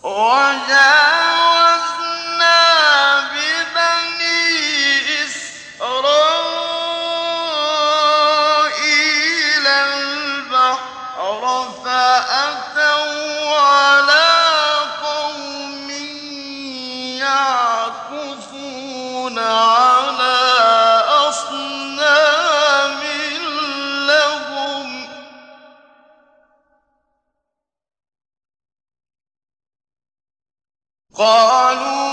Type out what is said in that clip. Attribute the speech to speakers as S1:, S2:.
S1: وجاوزنا ببني إسرائيل البحر فأتوا على قوم يعكفون على أصنام لهم قالوا